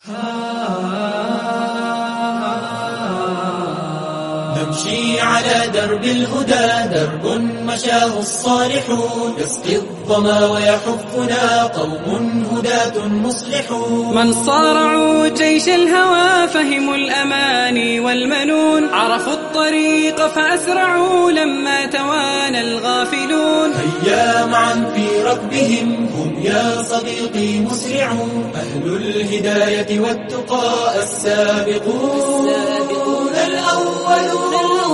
نمشي على درب الهدى، درب مشاه الصالحون، يسقي الظما ويحفنا قوم هداة مصلحون. من صارعوا جيش الهوى فهموا الأماني والمنون، عرفوا الطريق فأسرعوا لما توانى الغافلون. هيا معا في ركبهم هم يا صديقي مسرعون، أهل الهداية والتقى السابقون الأولون.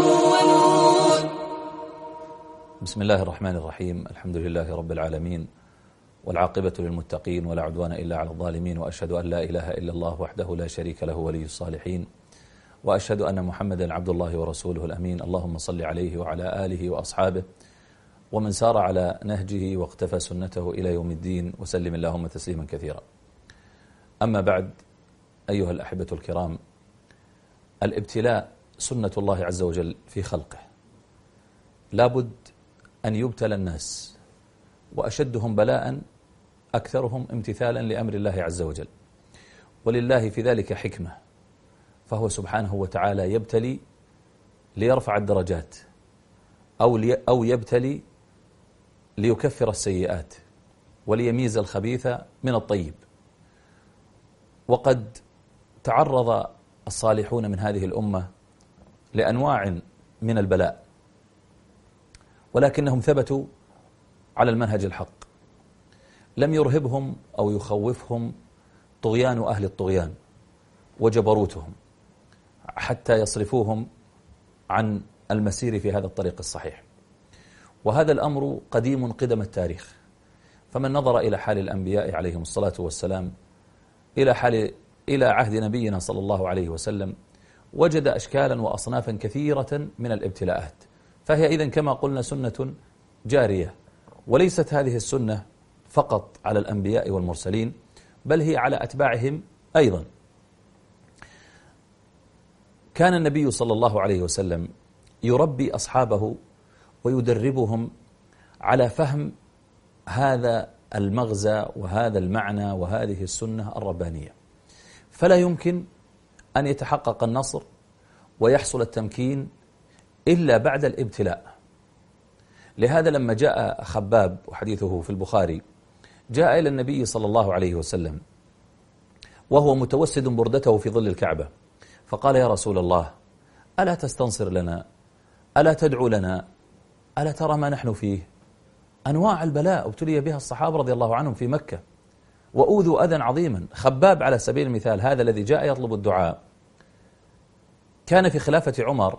بسم الله الرحمن الرحيم، الحمد لله رب العالمين، والعاقبة للمتقين ولا عدوان إلا على الظالمين، وأشهد أن لا إله إلا الله وحده لا شريك له ولي الصالحين، وأشهد أن محمدا عبد الله ورسوله الأمين. اللهم صل عليه وعلى آله وأصحابه ومن سار على نهجه واقتفى سنته إلى يوم الدين، وسلم اللهم تسليما كثيرا. أما بعد، أيها الأحبة الكرام، الابتلاء سنة الله عز وجل في خلقه، لابد أن يبتلى الناس، وأشدهم بلاء أكثرهم امتثالا لأمر الله عز وجل، ولله في ذلك حكمة، فهو سبحانه وتعالى يبتلي ليرفع الدرجات أو يبتلي ليكفر السيئات وليميز الخبيث من الطيب. وقد تعرض الصالحون من هذه الأمة لأنواع من البلاء، ولكنهم ثبتوا على المنهج الحق، لم يرهبهم أو يخوفهم طغيان أهل الطغيان وجبروتهم حتى يصرفوهم عن المسير في هذا الطريق الصحيح. وهذا الأمر قديم قدم التاريخ، فمن نظر إلى حال الأنبياء عليهم الصلاة والسلام إلى عهد نبينا صلى الله عليه وسلم وجد أشكالا وأصنافا كثيرة من الابتلاءات، فهي إذن كما قلنا سنة جارية، وليست هذه السنة فقط على الأنبياء والمرسلين، بل هي على أتباعهم أيضا. كان النبي صلى الله عليه وسلم يربي أصحابه ويدربهم على فهم هذا المغزى وهذا المعنى وهذه السنة الربانية، فلا يمكن أن يتحقق النصر ويحصل التمكين إلا بعد الابتلاء. لهذا لما جاء خباب، وحديثه في البخاري، جاء إلى النبي صلى الله عليه وسلم وهو متوسد بردته في ظل الكعبة، فقال: يا رسول الله، ألا تستنصر لنا؟ ألا تدعو لنا؟ ألا ترى ما نحن فيه؟ أنواع البلاء ابتلي بها الصحابة رضي الله عنهم في مكة، وأوذوا أذى عظيما. خباب على سبيل المثال، هذا الذي جاء يطلب الدعاء، كان في خلافة عمر،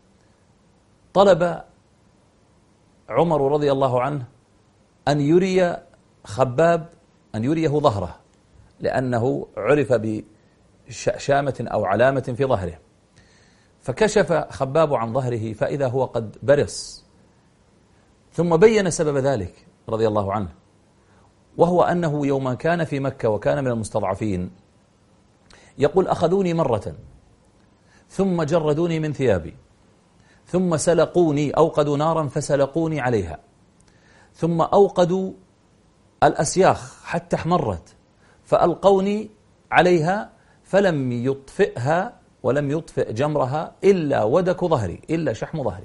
طلب عمر رضي الله عنه أن يري خباب، أن يريه ظهره، لأنه عرف بشامة أو علامة في ظهره، فكشف خباب عن ظهره فإذا هو قد برص، ثم بين سبب ذلك رضي الله عنه، وهو أنه يوم كان في مكة وكان من المستضعفين يقول: أخذوني مرة ثم جردوني من ثيابي، ثم سلقوني، أوقدوا نارا فسلقوني عليها، ثم أوقدوا الأسياخ حتى احمرت فألقوني عليها فلم يطفئها ولم يطفئ جمرها إلا ودك ظهري، إلا شحم ظهري.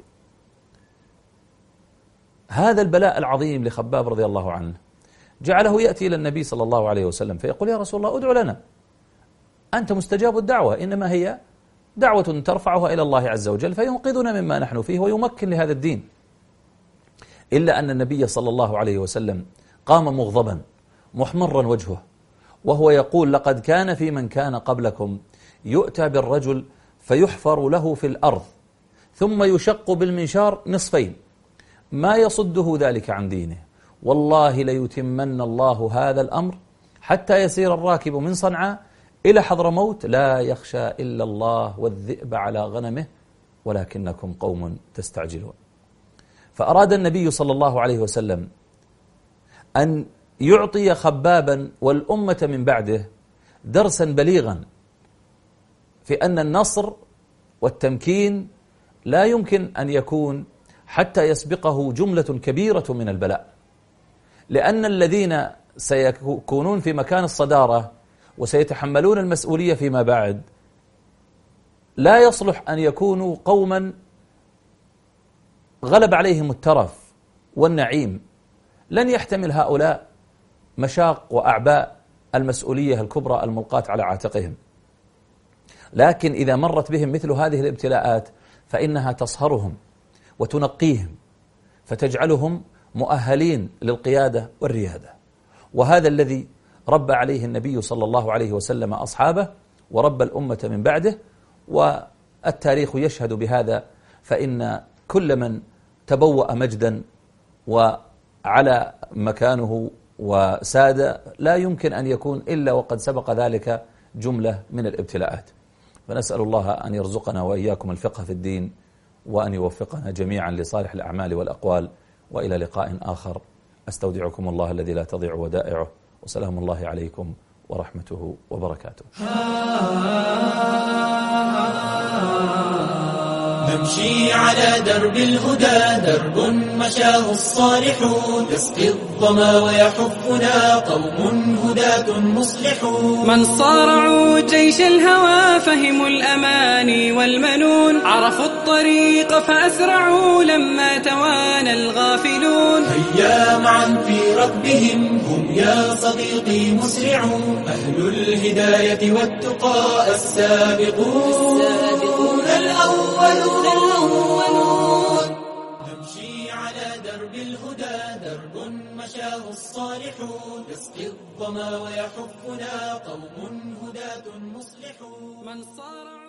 هذا البلاء العظيم لخباب رضي الله عنه جعله يأتي إلى النبي صلى الله عليه وسلم فيقول: يا رسول الله، ادعو لنا، أنت مستجاب الدعوة، إنما هي دعوة ترفعها إلى الله عز وجل فينقذنا مما نحن فيه ويمكن لهذا الدين. إلا أن النبي صلى الله عليه وسلم قام مغضبا محمرا وجهه وهو يقول: لقد كان في من كان قبلكم يؤتى بالرجل فيحفر له في الأرض ثم يشق بالمنشار نصفين، ما يصده ذلك عن دينه، والله ليتمن الله هذا الأمر حتى يسير الراكب من صنعاء إلى حضرموت لا يخشى إلا الله والذئب على غنمه ولكنكم قوم تستعجلون. فأراد النبي صلى الله عليه وسلم أن يعطي خبابا والأمة من بعده درسا بليغا في أن النصر والتمكين لا يمكن أن يكون حتى يسبقه جملة كبيرة من البلاء، لأن الذين سيكونون في مكان الصدارة وسيتحملون المسؤولية فيما بعد، لا يصلح أن يكونوا قوما غلب عليهم الترف والنعيم. لن يحتمل هؤلاء مشاق وأعباء المسؤولية الكبرى الملقاة على عاتقهم. لكن إذا مرت بهم مثل هذه الابتلاءات فإنها تصهرهم وتنقيهم، فتجعلهم مؤهلين للقيادة والريادة. وهذا الذي ربى عليه النبي صلى الله عليه وسلم أصحابه، وربى الأمة من بعده، والتاريخ يشهد بهذا. فإن كل من تبوأ مجدا وعلى مكانه وساد لا يمكن أن يكون إلا وقد سبق ذلك جملة من الابتلاءات. فنسأل الله أن يرزقنا وإياكم الفقه في الدين، وأن يوفقنا جميعا لصالح الأعمال والأقوال. وإلى لقاء آخر، أستودعكم الله الذي لا تضيع ودائعه، وسلام الله عليكم ورحمته وبركاته. نمشي على درب الهدى، درب مشاه الصالحون، يسقي الظما ويحفنا قوم هداة مصلحون. من صارعوا جيش الهوى فهموا الأماني والمنون، عرفوا الطريق فأسرعوا لما توانى الغافلون. هيا معا في ركبهم هم يا صديقي مسرعون، أهل الهداية والتقى السابقون الأولون. نمشي على درب الهدى، درب مشاه الصالحون، يسقي الظما ويحفنا قوم هداة مصلحون. من صارعوا